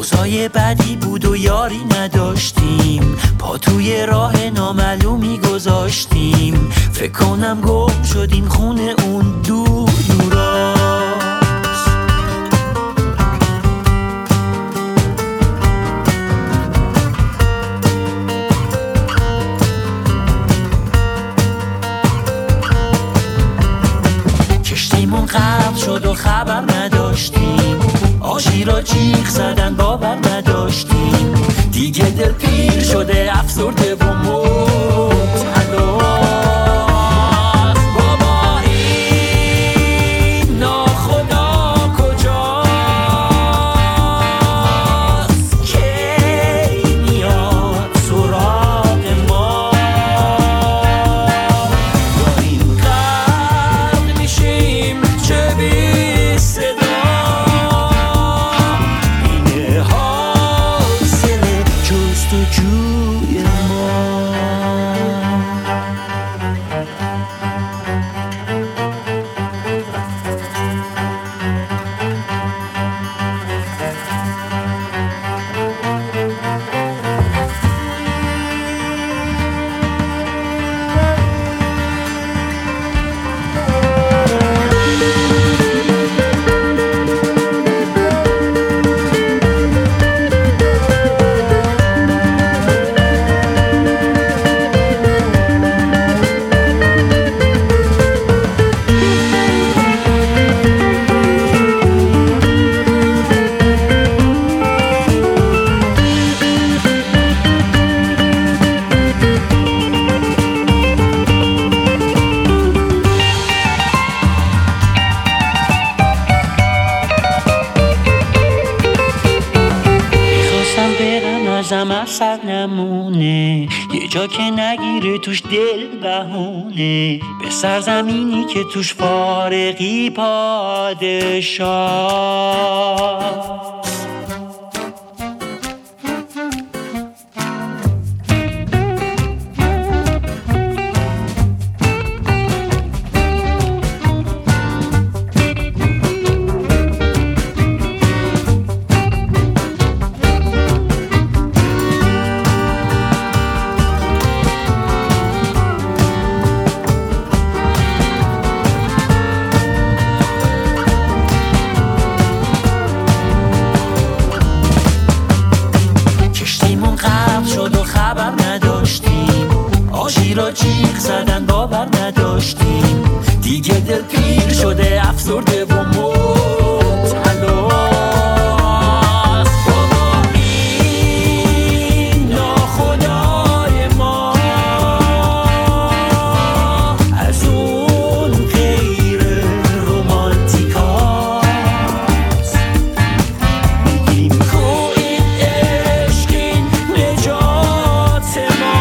اوضاع بدی بود و یاری نداشتیم، پا توی راه نامعلومی گذاشتیم. فکر کنم گم شدیم خونه اون دور دوراست. کشتیمون غرق شد و خبر نداشتیم، آژی را جیغ زدن باور نداشتیم. دیگه دل پیر شده افسرده و موت هلاست. بابا این ناخدا کجاست کی میاد سراغ ما؟ داریم غرق میشیم چه بی صدا. اثر نمونه، یه جا که نگیره توش دل بهونه، به سرزمینی که توش فارغی پادشاه. آژی را جیغ زدن باور نداشتیم، دیگه دل پیر شده افسرده و موت هلاست. بابا این ناخدای ما از اون غیر رومانتیکاست. میگیم کو این عشق این نجات ما،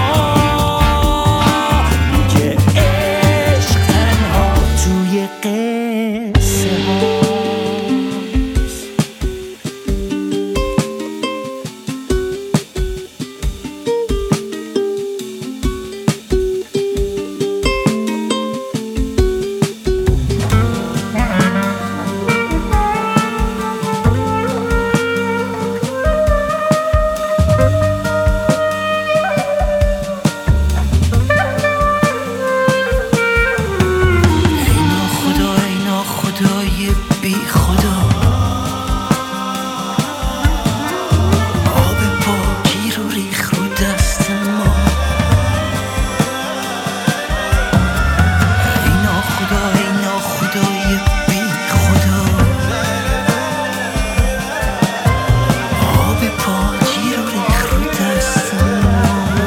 بی خدا. آب پاکی رو ریخ رو دست ما. ای ناخدا ای ناخدای بی خدا. آب پاکی رو ریخ رو دست ما.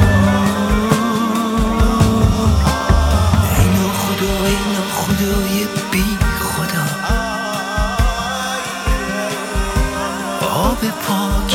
ای ناخدا ای ناخدای بی خدا. آب پاک